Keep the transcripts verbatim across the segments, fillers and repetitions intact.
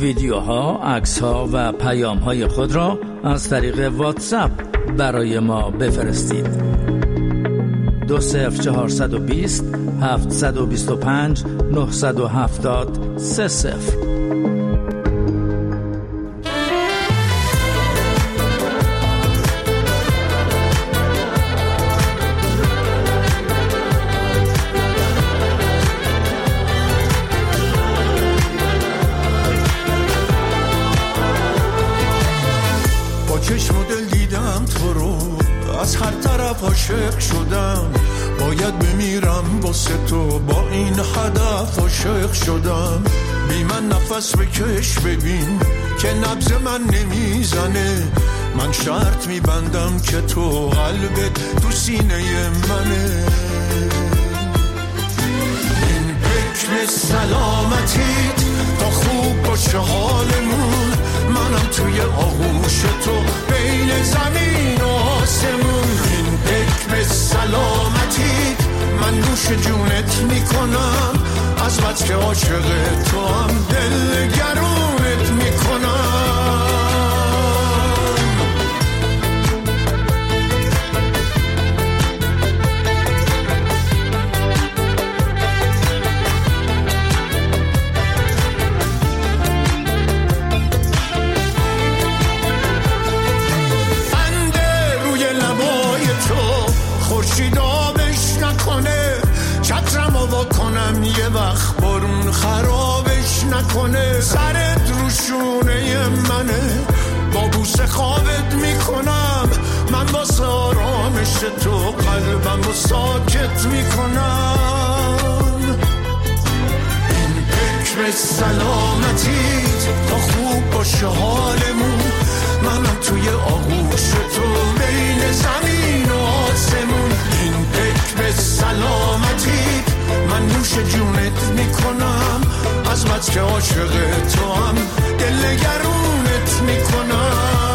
ویدیوها، عکس‌ها و پیام‌های خود را از طریق واتساپ برای ما بفرستید. دو صفر چهارصد و بیست هفتصد و بیست و پنج نهصد و هفتاد سه صفر. چشم و دل دیدم تو رو، از هر طرف عاشق شدم. باید بمیرم واسه تو، با این هدف عاشق شدم. بی من نفس بکش ببین که نبض من نمیزنه. من شرط میبندم که تو قلبت تو سینه منه. این حکم سلامتیت تا خوب باشه حالمون. منم توی آغوش تو بین زمین و آسمون. این حکم سلامتی من نوش جونت میکنم. از بس که عاشق تو هم دل گرونت میکنم. کنم یه وقت بارون خرابش نکنه. سرت رو شونه منه، با بوسه خوابت میکنم. من واسه آرامش تو قلبم رو ساکت میکنم. این حکم سلامتیت تا خوب باشه حالمون. منم توی آغوش تو بین زمین و آسمون. این حکم سلامتیت من نوش جونت میکنم. از بس که عاشق تو هم دل گرونت میکنم.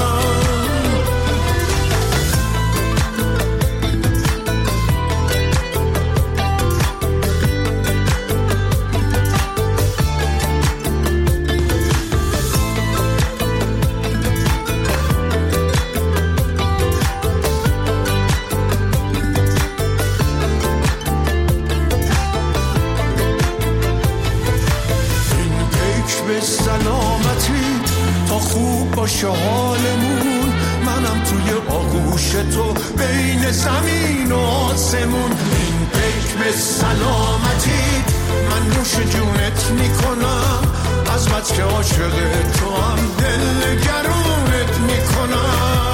خوب باشه حالمون. منم توی آغوش تو بین زمین و آسمون. این حکم سلامتی من نوش جونت میکنم. از بس که عاشق تو هم دل گرونت میکنم.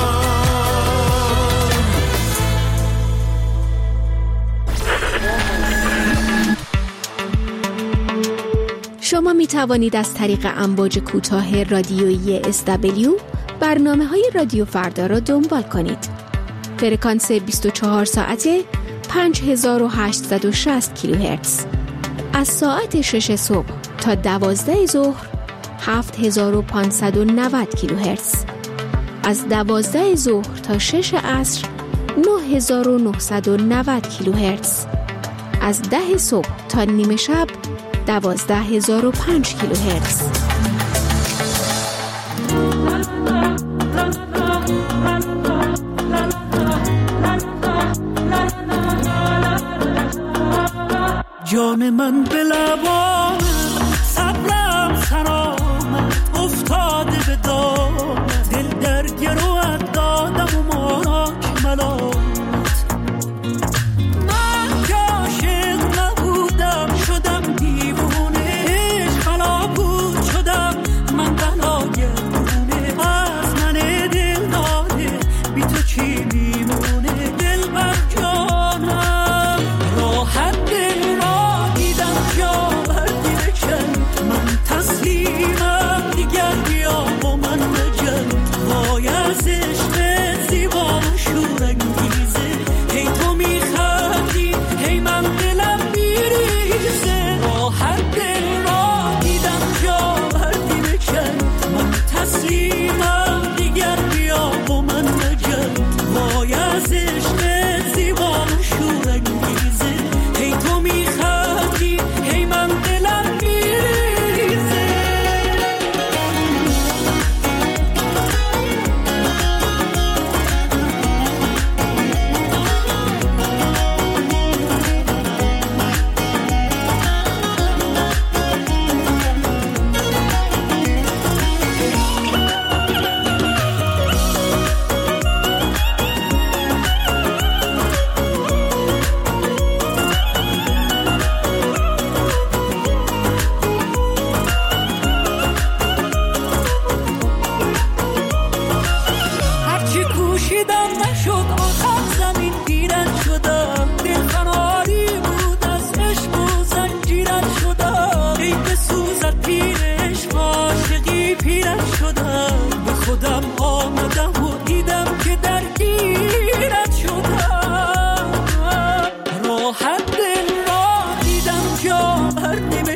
شما می توانید از طریق امواج کوتاه رادیویی اس دبلیو برنامه های رادیو فردا را دنبال کنید. فرکانس بیست و چهار ساعته پنج هزار و هشتصد و شصت کیلوهرتز. از ساعت شش صبح تا دوازده ظهر هفت هزار و پانصد و نود کیلوهرتز. از دوازده ظهر تا شش عصر نه هزار و نهصد و نود کیلوهرتز. از ده صبح تا نیمه شب دوازده هزار و پنج کیلوهرتز. جان من به لبان صبرم خرام افتاده به دام. دل در گروه دادم و ماک ملامت. من که عاشق نبودم شدم دیوونه. خلابود شدم من بلاگردونه. از من دل داده بی تو چی میمونه. دل بر جانم راحت دل را دیدم جا بر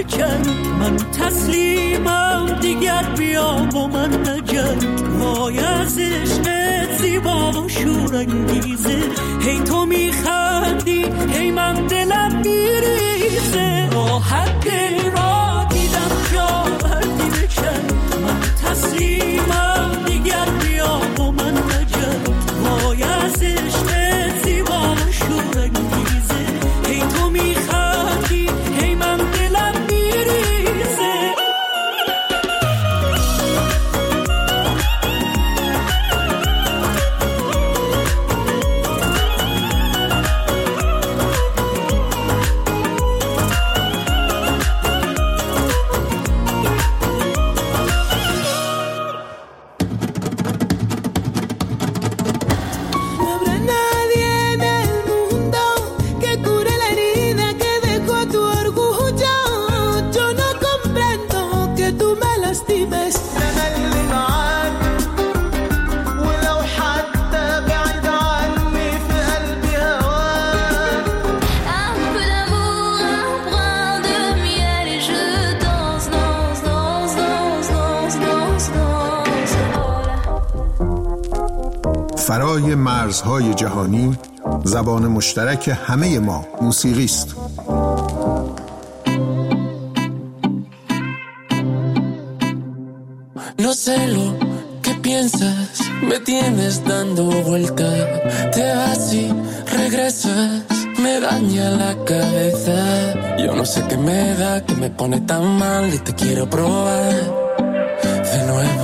بکن، من تسلیمم دیگر بیا با من نجن. وای از عشقت زیبا و شورانگیزه، هی تو میخندی هی من دلم میریزه. راحت دل را دیدم جا بردی بکن، من تسلیمم دیگر بیا با من نجن. وای از عشقت زیبا و شورانگیزه، هی تو میخندی هی من دلم میریزه. فرای مرزهای جهانی، زبان مشترک همه ما موسیقی است. No sé lo que piensas, me tienes dando vuelta. Te vas y regresas, me daña la cabeza. Yo no sé qué me da, que me pone tan mal y te quiero probar de nuevo.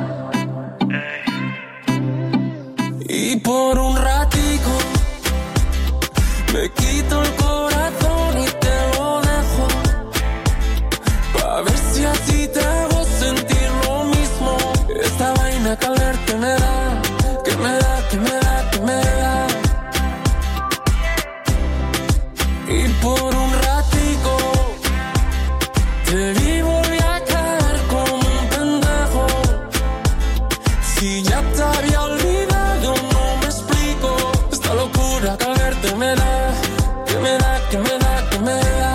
Y por un ratico me quito el corazón y te lo dejo, pa' ver si así te hago sentir lo mismo. Esta vaina que al verte me da, que me da, que me da, que me da. Y por un ratico te vi, volví a caer como un pendejo. Si ya te había olvidado, no me explico esta locura que al verte me da, que me da, que me da, que me da.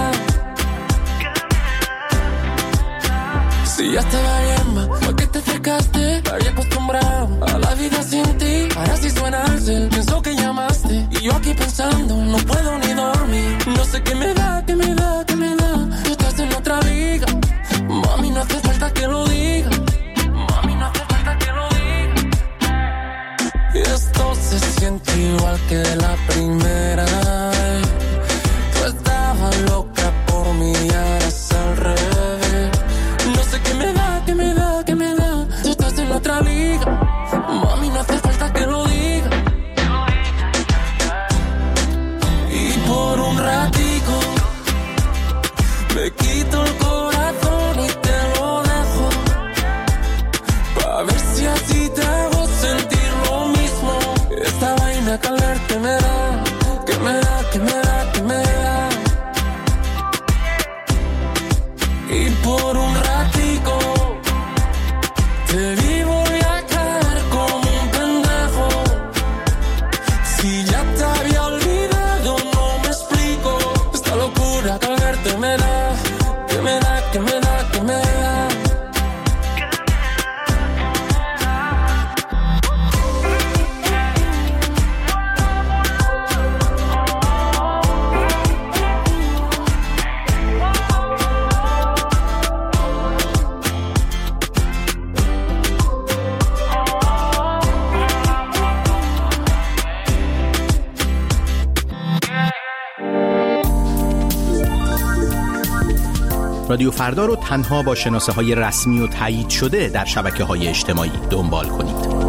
Si ya estaba bien, ma, ¿por qué te acercaste? Había acostumbrado a la vida sin ti. Ahora sí suena el cel, pienso que llamaste y yo aquí pensando, no puedo ni dormir. No sé qué me da, qué me da, qué me da. Tú estás en otra liga, mami, no hace falta que lo diga. Mami, no hace falta que lo diga. Y esto se siente igual que la primera. Tú estabas loca por mí, ahora es al revés. No sé qué me da, qué me da, qué me da. Tú estás en otra liga, mami, no hace falta que lo diga. Y por un ratico me quito el corazón y te lo dejo, pa' ver si así te hago sentir lo mismo. Esta vaina que al verte me da, que me da, que me da, que me da. Y por un ratico te vi, volví a caer como un pendejo. Si ya te había olvidado, no me explico esta locura que al verte me da, que me da, que me da, que me da. رادیو فردا رو تنها با شناسه های رسمی و تایید شده در شبکه های اجتماعی دنبال کنید.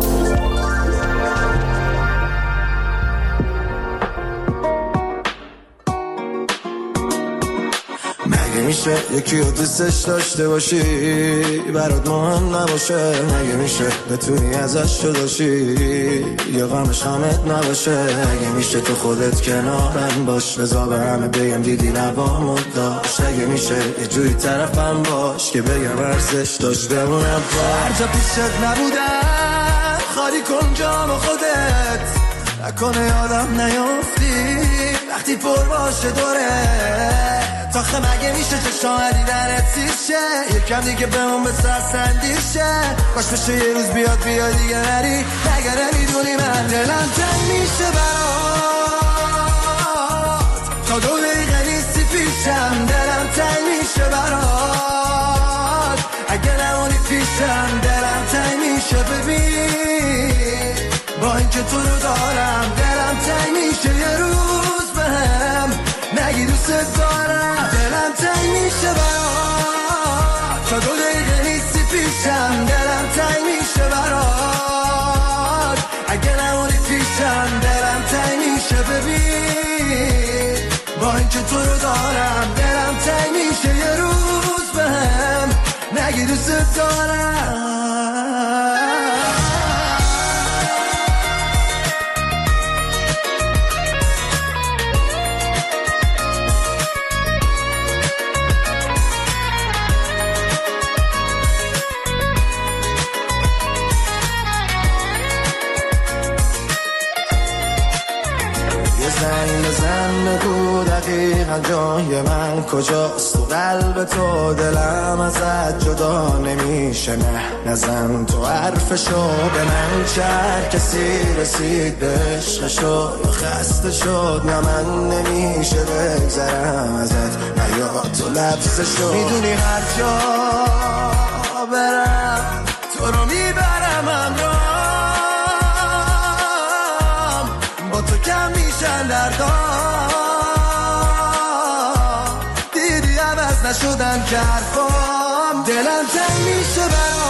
مگه میشه یکی رو دوستش داشته باشی برات مهم نباشه؟ مگه میشه بتونی ازش جداشی یا غمش غمت نباشه؟ مگه میشه تو خودت کنارم باش بذار به همه بگم دیدی لبامو داشت؟ مگه میشه یه جوری طرفم باش که بگم ورزش داشت بمونم پا هر جا پیشت نبودم خالی کن جامو خودت نکنه یادم نیافتی وقتی پر باشه دوره تاخه مگه میشه چه شاهدی درت سیشه یکم دیگه بمون به سرسندیشه باش بشه یه روز بیاد بیاد دیگه نری نگره میدونی من دلم تنگ میشه برات تا دو دقیقه نیستی پیشم دلم تنگ میشه برات اگه نمونی پیشم دلم تنگ میشه ببین با اینکه تو رو دارم دلم تنگ میشه یه روز بهم نگی دوست دارم دلم تنگ میشه برات تا دو دقیقه نیستی پیشم دلم تنگ میشه برات اگه نمونی پیشم دلم تنگ میشه ببین با اینکه تو رو دارم دلم تنگ میشه یه روز بهم نگی دوست دارم زنگ بزن بگو دقیقا جای من کجاست تو قلب تو دلم ازت جدا نمیشه نه نزن تو حرفشو به من چه کسی رسید به عشقشو یا خسته شد نه من نمیشه بگذرم ازت نه یا تو لبسشو میدونی هر جا برم تو رو میبرم همراه با تو کم میشن دردام دیدی عوض نشدن که حرفام دلم تنگ میشه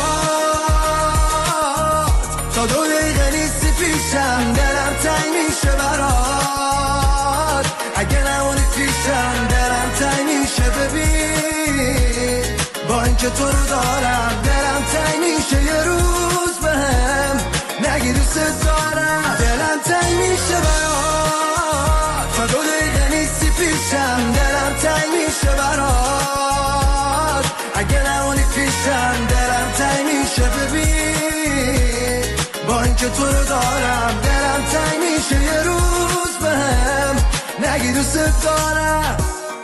برات تا دو دقیقه نیستی پیشم دلم تنگ میشه برات اگه نمونی پیشم دلم تنگ میشه ببین با اینکه تو رو دارم دلم تنگ میشه یه روز بهم نگی دوست دارم دلم تنگ میشه برات تا دو دقیقه نیستی پیشم دلم تنگ میشه برات اگه نمونی پیشم دلم تنگ میشه ببین با اینکه تو رو دارم دلم تنگ میشه یه روز بهم نگی دوست دارم.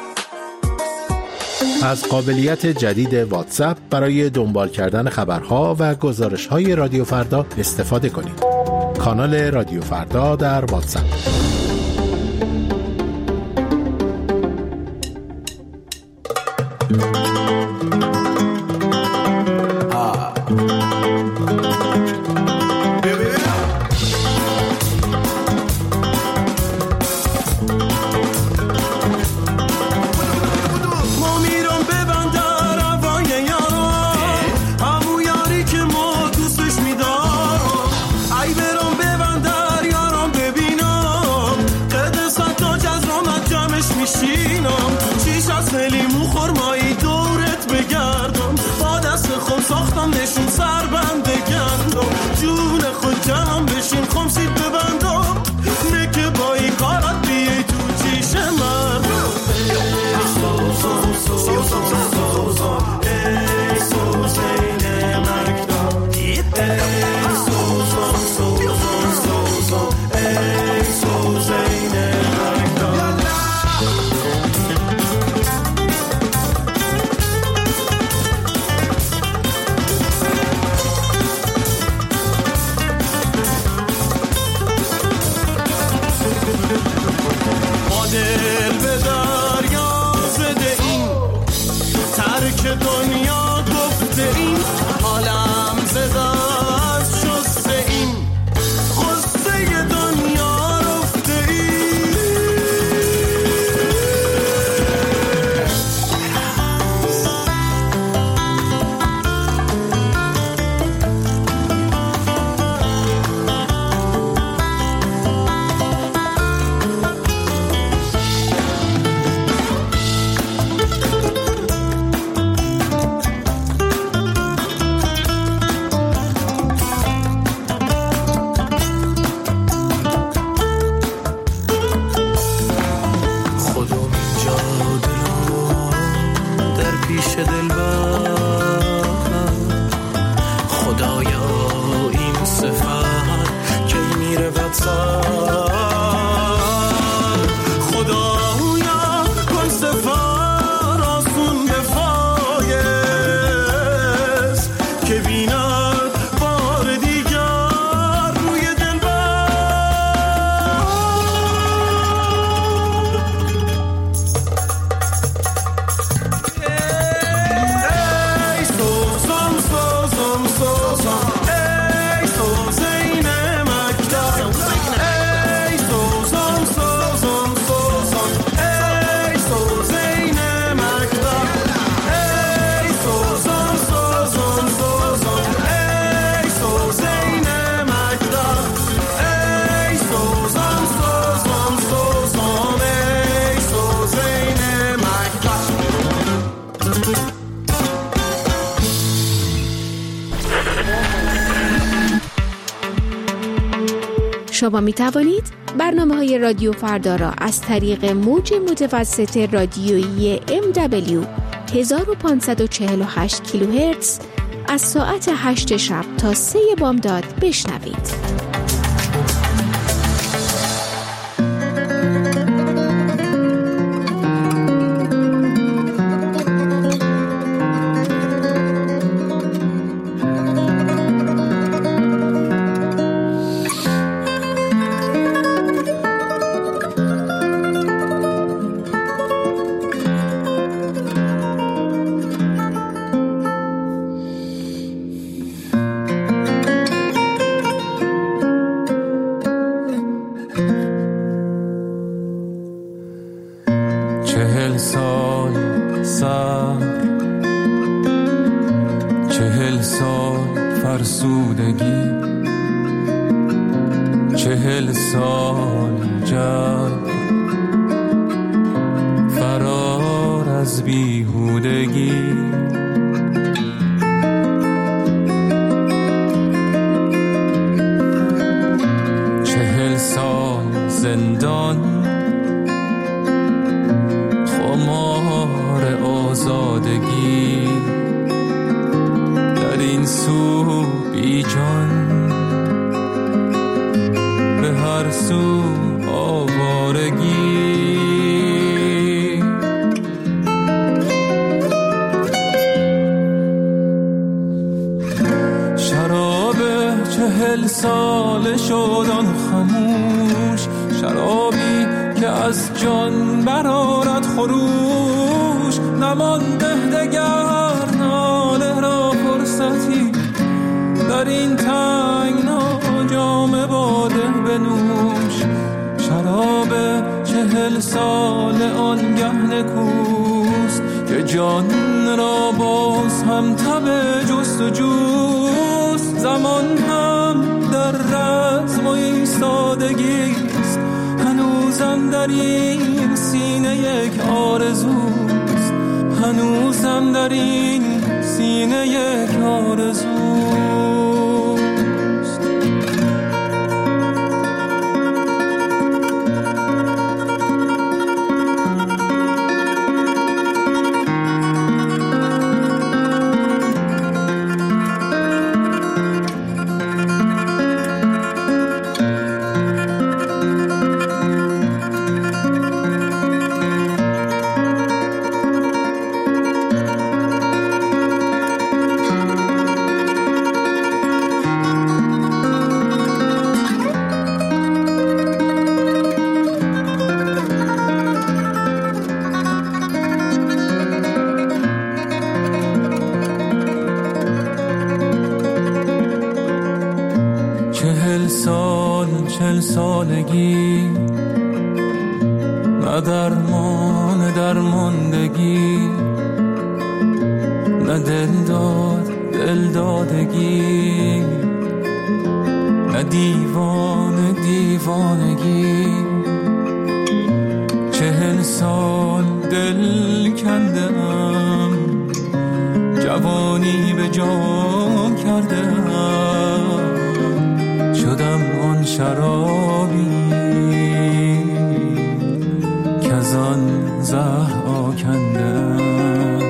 از قابلیت جدید واتساپ برای دنبال کردن خبرها و گزارش‌های رادیو فردا استفاده کنید. کانال رادیو فردا در واتساپ. شما می توانید برنامه های رادیو فردا را از طریق موج متوسط رادیویی ام دبلیو هزار و پانصد و چهل و هشت کیلوهرتز از ساعت هشت شب تا سه بامداد بشنوید. چهل سال سر چهل سال فرسودگی چهل سال جنگ فرار از بیهودگی چهل سال زندان خمار آزادگی در این سو بی جان به هر سو آوارگی شراب چهل سال شدن خموش شرابی که از جان برآرد خروش نمانده دگر ناله را فرصتی در این تنگنا جام باده بنوش شراب چهل سال آنگه نکوست که جان را باز هم تب جست و جوست زمان هم در رزم و ایستادگیست هنوزم در این سینه یک آرزوست هنوزم در این سینه یک آرزوست چهل سال چهل سالگی نه درمان درماندگی نه دل داد دل دادگی نه دیوان دیوانگی چهل سال دل کندم جوانی به جان کردم شدم آن شرابی که از آن زهر آکندم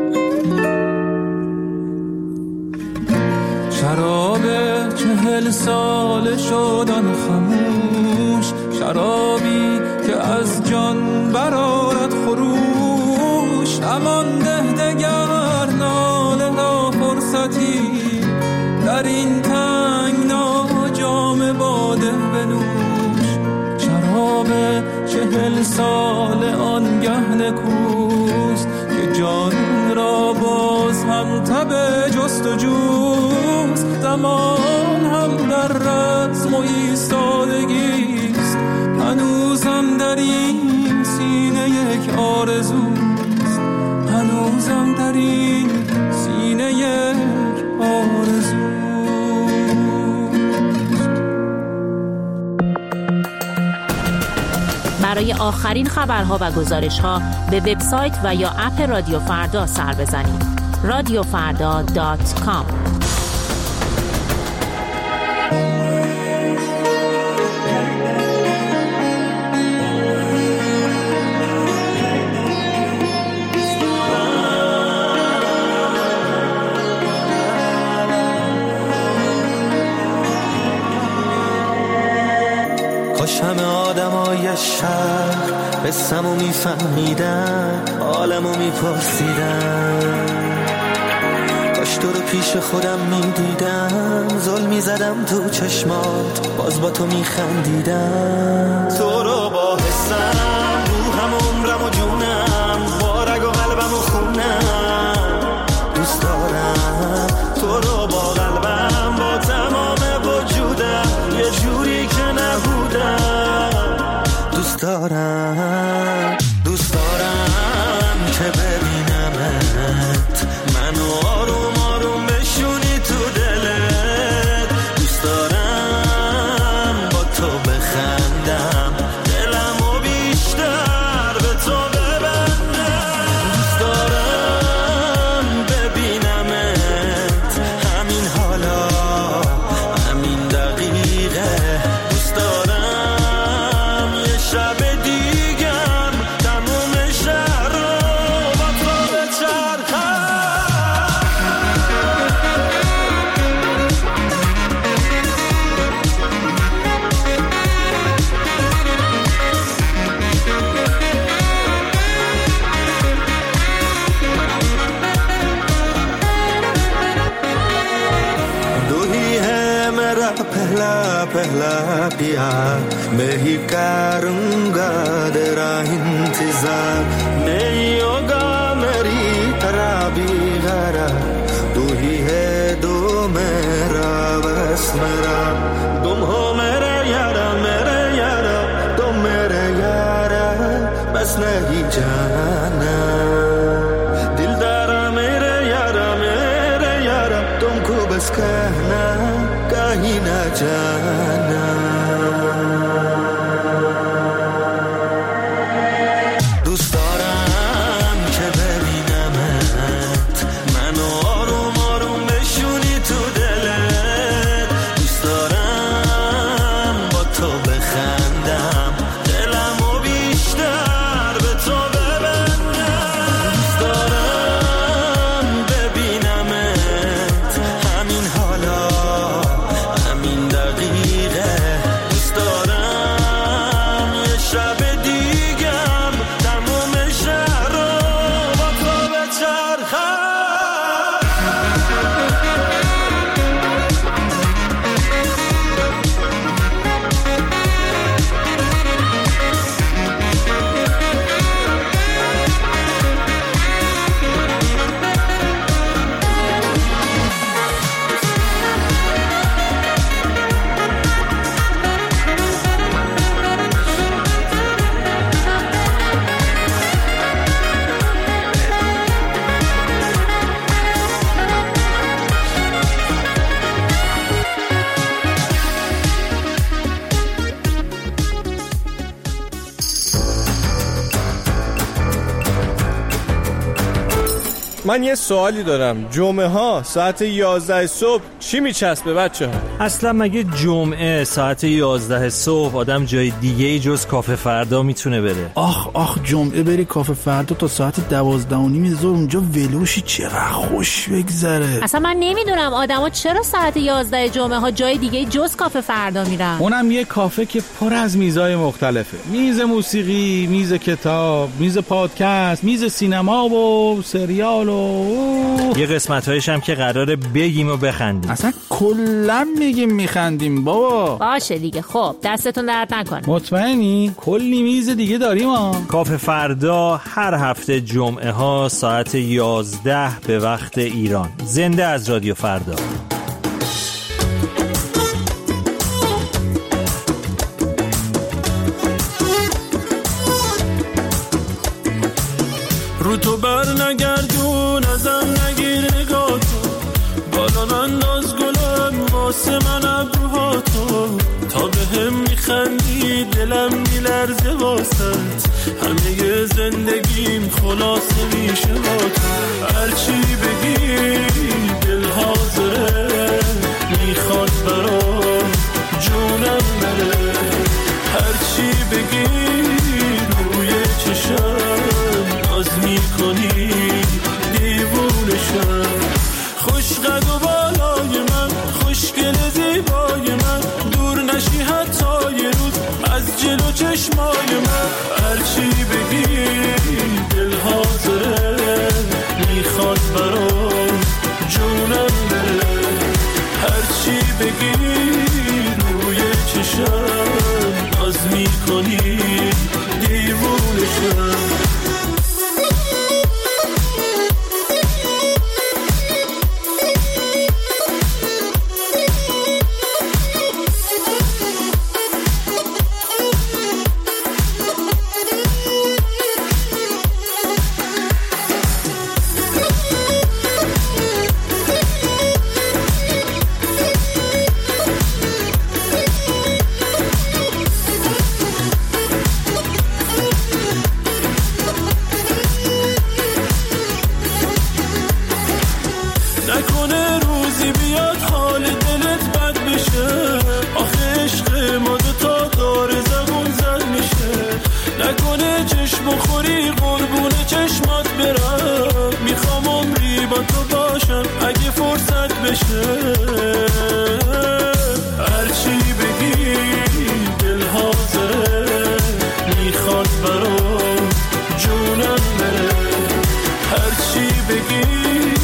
شراب چهل سال شدن خموش شرابی که از جان برآرد خروش نمانده دگر ناله را فرصتی در این تنگنا جام باده بنوش شراب چهل سال آنگه نکوست که جان را باز هم تب جست و جوست زمان هم در رزم و ایستادگیست هنوزم در این سینه یک آرزوست هنوزم در این سینه یک آرزوست. برای آخرین خبرها و گزارش‌ها به وبسایت و یا اپ رادیو فردا سر بزنید. رادیو فردا دات کام کاش همه آدمای شهر قصه‌مو میفهمیدن، حالمو میپرسیدن، کاش تو رو پیش خودم میدیدم، ظلم میزدم تو چشمات باز با تو میخندیدم. تو رو با حسم روحم عمرم و جونم، با رگ و قلبم و خونم دوست دارم. تو رو با قلبم با تمام وجودم، یه جوری که نبودم دوست دارم. دوست دارم که ببینمت، منو آروم آروم بشونی تو دلت. دوست دارم با تو بخندم، دلمو بیشتر به تو ببندم. دوست دارم ببینمت همین حالا، همین دقیقه. دوست دارم یه شب دیگم تموم شهر رو با تو بچرخم. दो ही है मेरा पहला पहला प्यार, मैं ही करूँगा तेरा इंतजार, नहीं होगा मेरी तरह बेकरार। तू ही है दो मेरा बस मेरा, तुम हो मेरे यारा मेरे यारा, तुम मेरे यारा बस नहीं जाना। दिलदारा मेरे यारा मेरे यारा, तुमको बस कहना कहीं ना जाना। دوست دارم که ببینمت، منو آروم آروم بشونی تو دلت. دوست دارم با تو بخندم، دلمو بیشتر به تو ببندم. دوست دارم ببینمت همین حالا، همین دقیقه. دوست دارم یه شب دیگم تموم شهر رو با تو بچرخم. من یه سوالی دارم، جمعه ها ساعت یازده صبح چی میچسبه بچه ها؟ اصلا مگه جمعه ساعت یازده صبح آدم جای دیگه ای جز کافه فردا میتونه بره؟ آخ آخ جمعه بری کافه فردا تا ساعت دوازده و نیم ظهر اونجا ولوشی، چقدر خوش بگذره. اصلا من نمیدونم آدما چرا ساعت یازده جمعه ها جای دیگه ای جز کافه فردا میرن. اونم یه کافه که پر از میزای مختلفه، میز موسیقی، میز کتاب، میز پادکست، میز سینما و سریال و یه قسمت‌هایش هم که قراره بگیم و بخندیم. اصلا کلا میگیم میخندیم بابا. باشه دیگه، خب دستتون درد نکنه. مطمئنی؟ کلی میز دیگه داریم ها. کافه فردا هر هفته جمعه ها ساعت یازده به وقت ایران، زنده از رادیو فردا. رو تو بر نگردون ازم نگیر نگاتو، بالا ننداز گلم واسه من ابروهاتو، تا به هم میخندی دلم میلرزه واسط، همه زندگیم خلاصه میشه با تو. هرچی بگی دل حاضره، میخواد برام جونم بره، هرچی بگی روی چشم ناز میکنی دیوونشم. خوش قد و بالای من، خوشگل زیبای من، دور نشی حتی یه روز از چشم ناز میکنی دیوونشم. نکنه روزی بیاد حال دلت بد بشه، آخه عشق ما دوتا داره زبون زد میشه. نکنه چشم بخوری قربون چشمات برم، میخوام عمری با تو باشم اگه فرصت بشه. هرچی بگی دل حاضره، میخواد برام جونم بره. هرچی بگی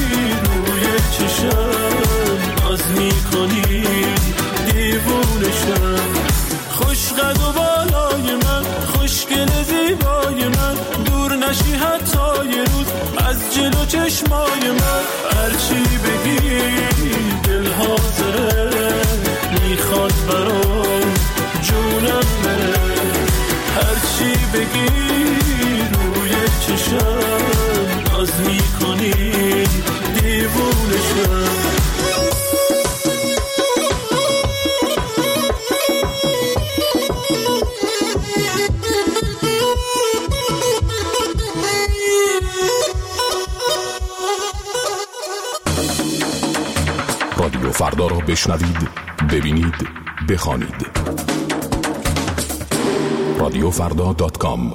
چشم ناز میکنی دیوونشم. خوش قد و بالای من، خوشگل زیبای من، دور نشی حتی یه روز از جلو چشمای من. هرچی بگی دل حاضره، میخواد برام جونم بره. هرچی بگی روی چشم ناز میکنی دیوونشم. رادیو فردا را بشنوید، ببینید، بخوانید. رادیو فردا دات کام.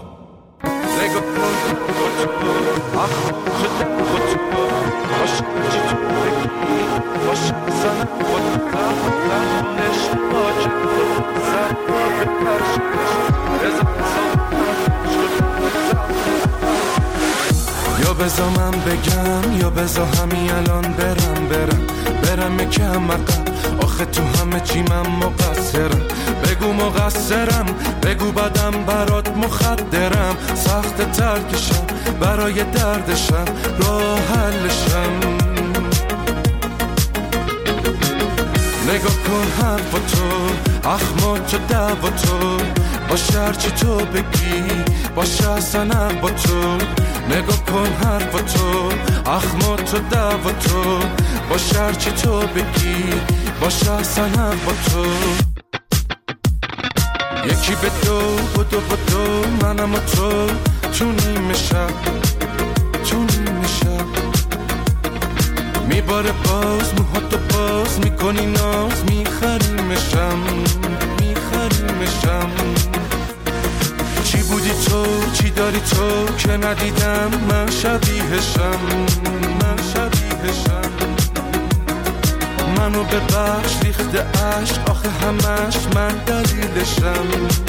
یا بذار من بگم یا بذار همین الان برم برم برم یکم عقب، آخه تو همه چی من مقصرم. بگو مقصرم، بگو بدم برات مخدرم، سخت ترکشم برای دردشم راه حلشم. نگاه کن حرف تو، اخمات و دعوا تو، باشه هرچی تو بگی باشه اصلا با تو. نگاه کن حرف تو، اخمات و دعوا تو، باشه هرچی تو بگی باشه اصلا با تو. یکی به دو بدو بدو منم و تو، تو نیمه شب تو نیمه شب. میباره باز موهاتو باز میکنی ناز، میخریمشم میخریمشم. چی بودی تو چی داری تو که ندیدم من شبیهشم من شبیهشم. منو ببخش ریخته عشق آخه همش من دلیلشم.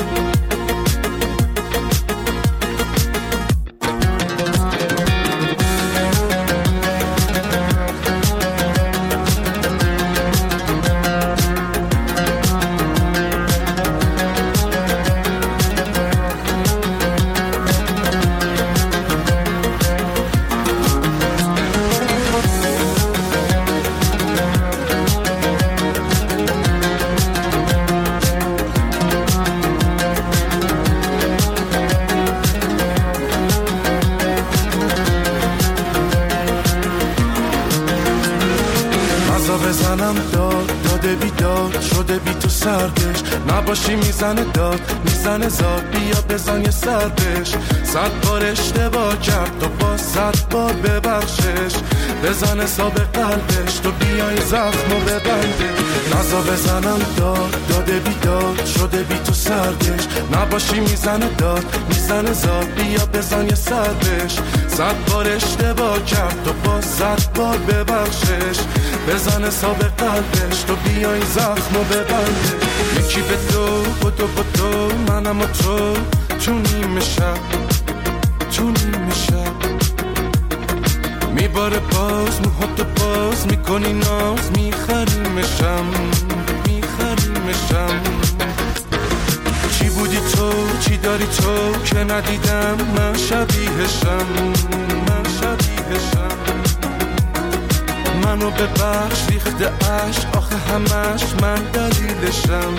بزنم داد داده بیداد شده بی تو سردش، نباشی میزنه داد میزنه زاد، بیا بزن یه سردش. صد بار اشتباه کرد تو با صد بار ببخشش، بزن حساب قلبش تو بیای زخمو ببنده. نزا بزنم داد داده بیداد شده بی تو سردش، نباشی میزنه داد میزنه زاد، بیا بزن یه سردش. صد بار اشتباه کرد تو با صد بار ببخشش، بزن حساب قلبش تو بیای زخمو ببنده. یکی به دو بدو بدو منم و تو، تو نیمه شب تو نیمه شب. میباره باز موهاتو باز میکنی ناز، میخریمشم میخریمشم. تو چی داری تو که ندیدم من شبیهشم من شبیهشم منو ببخش ریخته عشق آخه همش من دلیلشم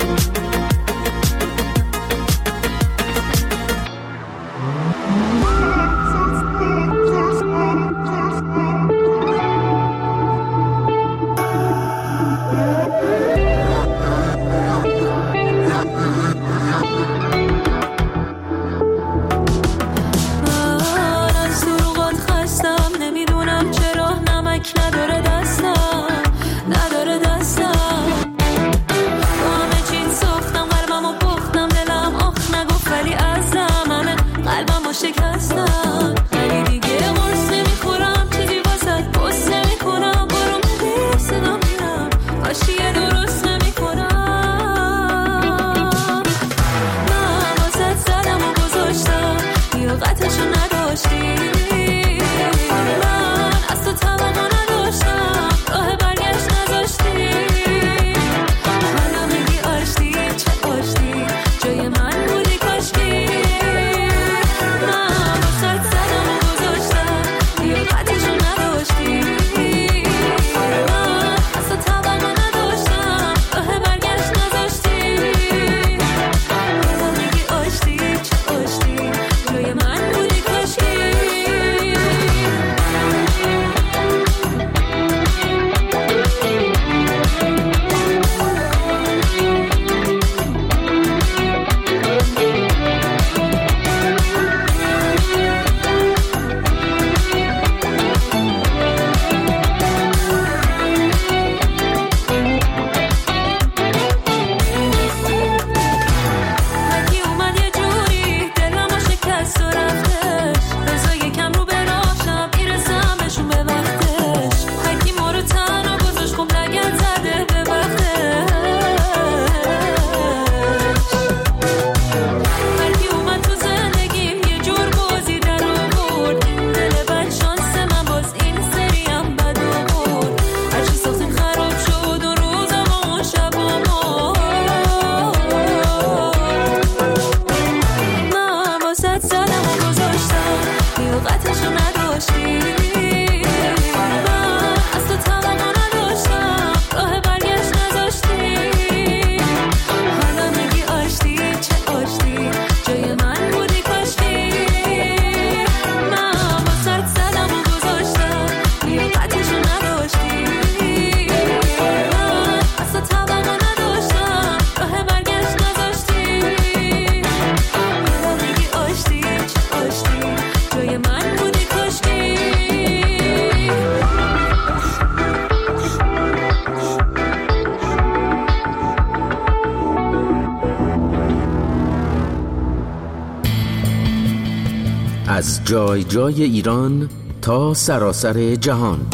از جای جای ایران تا سراسر جهان،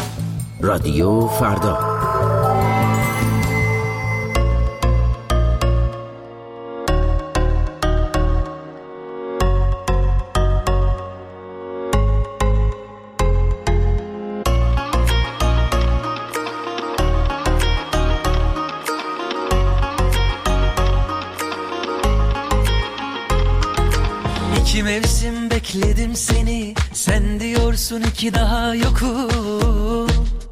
رادیو فردا. İki mevsim bekledim seni, sen diyorsun ki daha yokum.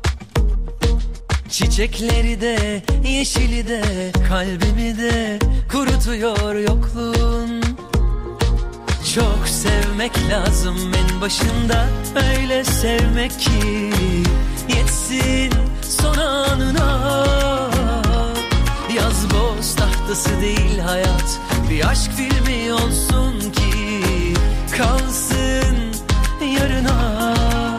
Çiçekleri de yeşili de kalbimi de kurutuyor yokluğun. Çok sevmek lazım en başında, öyle sevmek ki yetsin son anına. Yaz boz tahtası değil hayat, bir aşk filmi olsun ki kalsın yarına.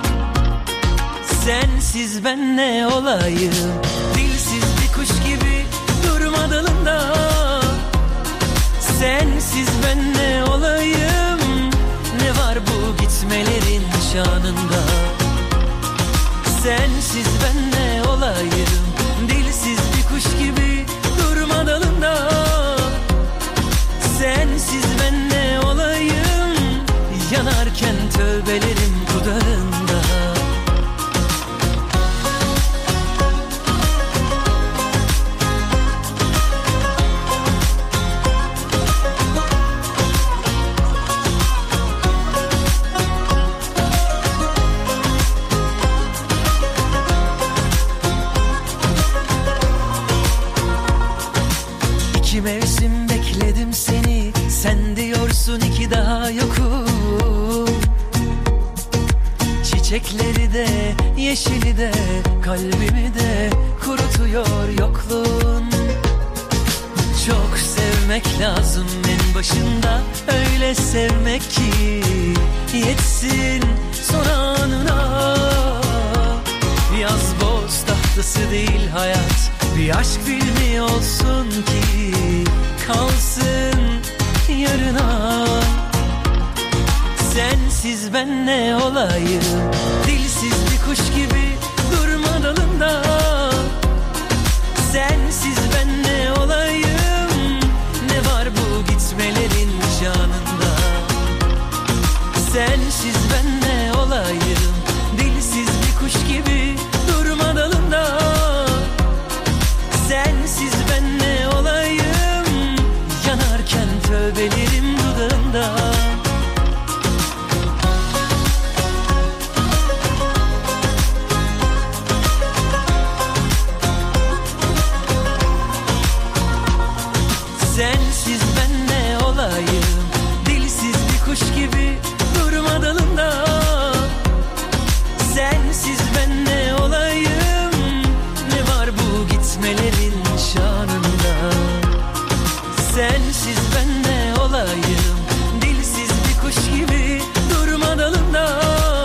Sensiz ben ne olayım, dilsiz bir kuş gibi durma dalında. Sensiz ben ne olayım, ne var bu gitmelerin şanında. Sensiz ben ne olayım, dilsiz bir kuş gibi durma dalında. Sensiz ben ne olayım, yanarken tövbelerim dudağında. çiçekleri de yeşili de kalbimi de kurutuyor yokluğun. Çok sevmek lazım en başında, öyle sevmek ki yetsin son anına. Yaz boz tahtası değil hayat, bir aşk filmi olsun ki kalsın yarına. Sensiz ben ne olayım, dilsiz bir kuş gibi durma dalında. Sensiz ben ne olayım, ne var bu gitmelerin canında. Sensiz ben ne olayım, dilsiz bir kuş gibi durma dalında. Sensiz ben ne olayım, yanarken tövbelerim dudağında. Sensiz ben ne olayım, dilsiz bir kuş gibi durma dalında. Sensiz ben ne olayım, ne var bu gitmelerin şanında. Sensiz ben ne olayım, dilsiz bir kuş gibi durma dalında.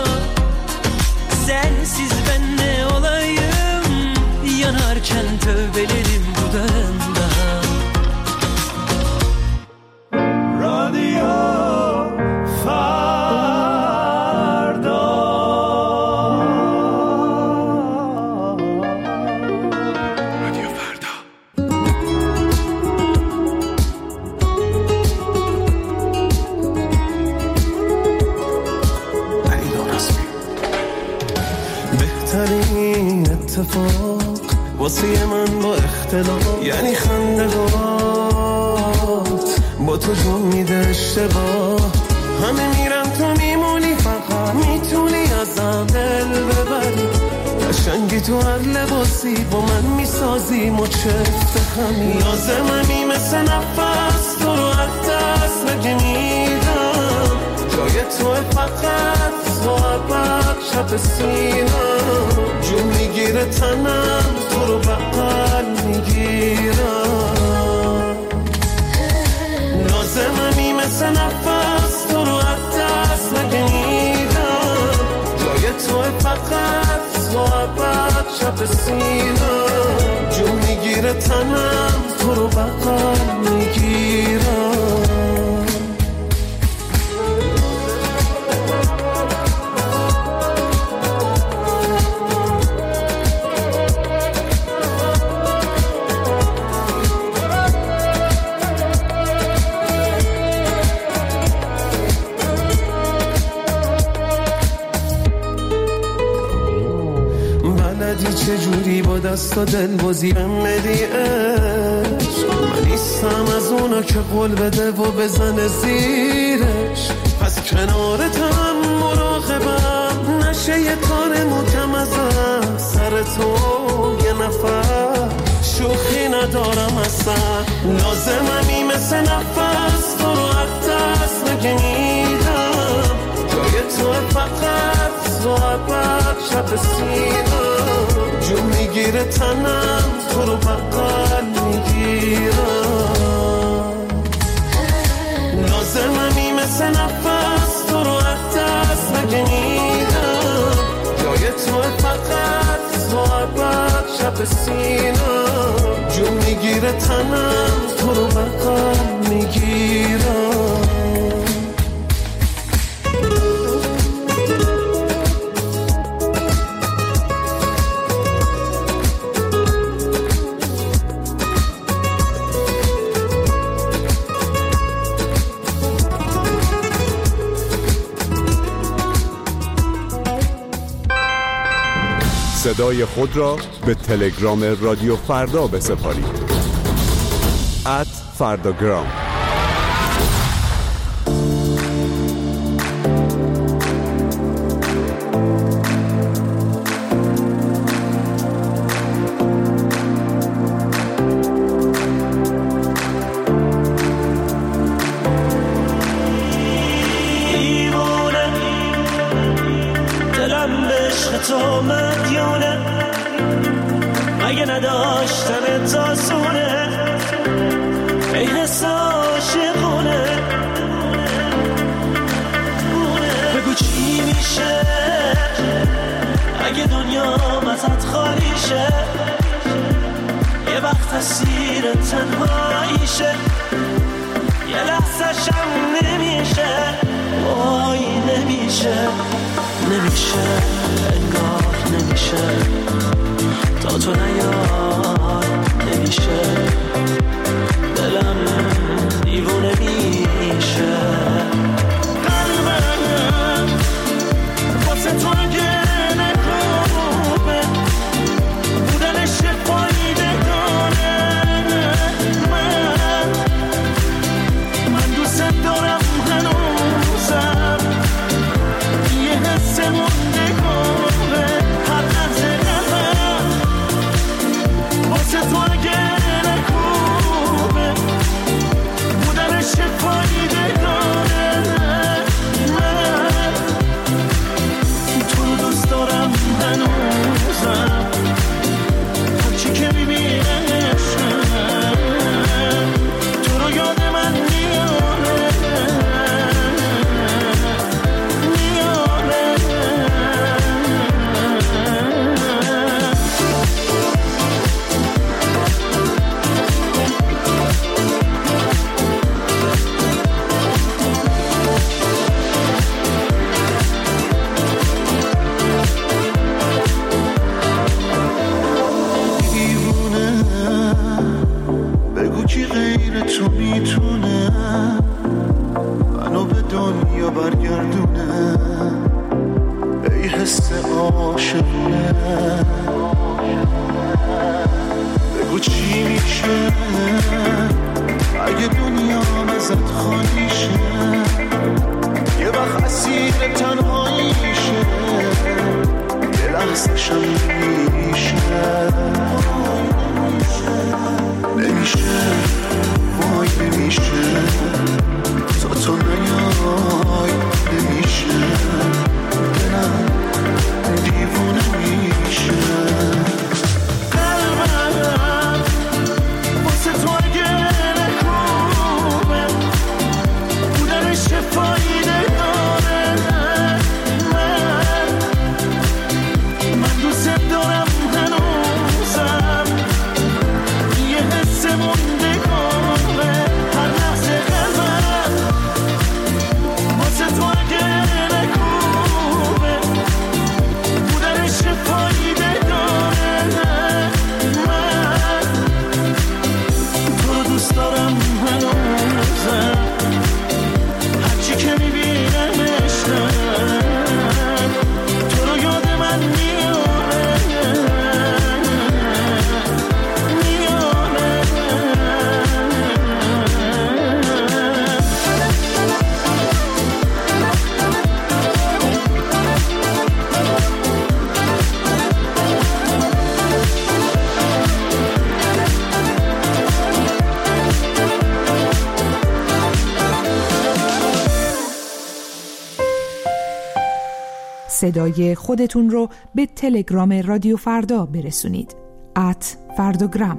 Sensiz ben ne olayım, yanarken tövbelerim dudağında. اتفاق واسه من با اختلاف، یعنی خندهات با تو جون میده اشتباه. همه میرن تو میمونی، فقط میتونی ازم دل ببری. قشنگی تو هر لباسی با من میسازی مچفت خمی. لازممی مثل نفس تو رو از دست نگه میدم. جای تو فقط صحبت شب سینم. جون میگیره تنم تو رو بغل میگیرم. لازممی مثل نفس تو رو از دست نگیرم. جای تو فقط صحبت شب سینم. جون میگیره تنم تو رو بغل میگیرم. چجوری با دست و دل بازی بمدی عشق. من نیستم از اونا که قول بده و بزنه زیرش. پس کنارتم مراقبم نشه یه کار محکم ازم. سر تو یه نفر شوخی ندارم اصلا. لازممی مثل نفس تو رو از دست نگیرم. جای تو فقط صحبت شب سینم. جون میگیره تنم تو رو بغل میگیرم. لازممی مثل نفس تو رو از دست نگیرم. جای تو فقط صحبت شب سینم. جون میگیره تنم تو رو بغل میگیرم. صدای خود را به تلگرام رادیو فردا بسپارید. ات فرداگرام. دیوونه دلم نداشتن تاسونه ای حس عاشقونه بگو چی میشه اگه دنیا ازت خالی شه یه وقت اسیر تنهاییشه یه لحظه شم نمیشه وای نمیشه نمیشه انگار نمیشه تا تو نیای نمیشه دلم دیوونه میشه قلبم واسه تو اگه نکوبه بودنش فایده داره من من دوست دارم هنوزم یه حس مونده کنه هر لحظه قلبم واسه تو اگه نکوبه بودنش فایده داره من تو رو دوست دارم هنوزم هرچی که میبینشم تو رو یاد من میاره میاره دیوونه بگو کی غیر تو میتونه منو به دنیا برگردونه ای حس عاشقونه بگو چی میشه اگه دنیا ازت خالی شه یه وقت اسیر تنهاییشه یه لحظه شم نمیشه نمیشه وای نمیشه تا تو نیای نمیشه دلم دیوونه میشه قلبم واسه تو اگه نکوبه بودنش فایده داره من من دوست دارم هنوزم یه حس مونده کنه هر لحظه قلبم واسه تو اگه نکوبه بودنش فایده داره من تو رو دوست دارم هنوزم هرچی که میبینمشم تو رو یاد من میاره میاره صدای خودتون رو به تلگرام رادیو فردا برسونید. ات فرداگرام.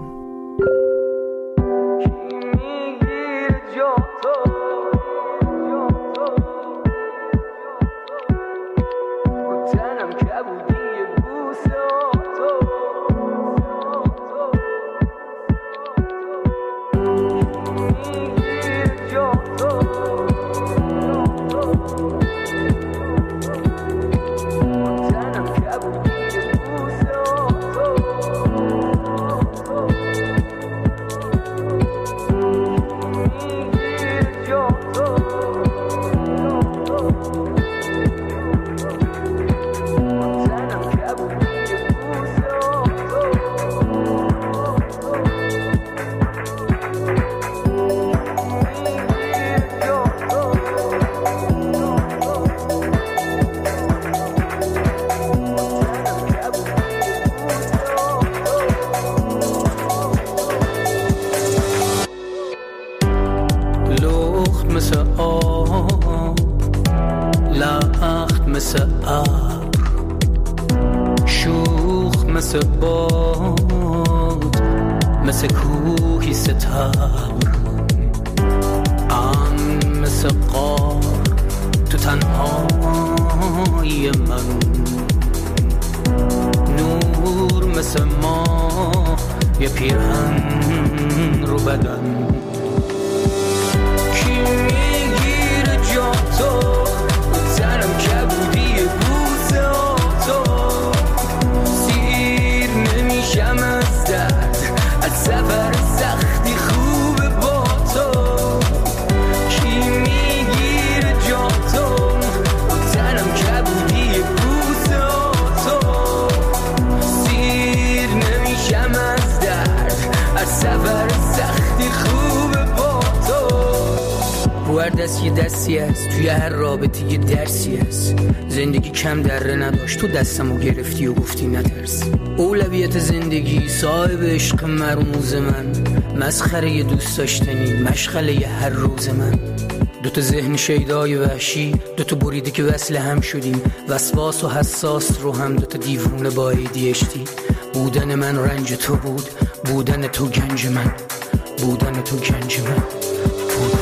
مثل کوهی ستبر، ام مثل قار تو تنهایی من، نور مثل ما یه پیرهن رو بدن. کی میگیره جا تو تنم کبودی بوس تو، سیر نمیشم از درد از سفر سختی خوبه با تو. کی میگیره جا تو تنم کبودی بوس تو، سیر نمیشم از درد از سفر سختی خوبه با تو. رو هر دست یه دستی هست، توی هر رابطه یه درسی هست. زندگی کم دره نداشت، تو دستمو گرفتی و گفتی نترس. اولویت زندگی صاحب عشق مرموز من، مسخره یه دوست داشتنی مشغله یه هر روز من. دوتا ذهن شیدای وحشی، دوتا بریده که وصل هم شدیم، وسواس و حساس رو هم دوتا دیوونه با ای دی اچ دی. بودن من رنج تو بود، بودن تو گنج من، بودن تو گنج من، بودن.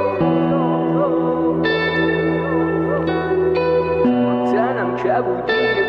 تنم کبودی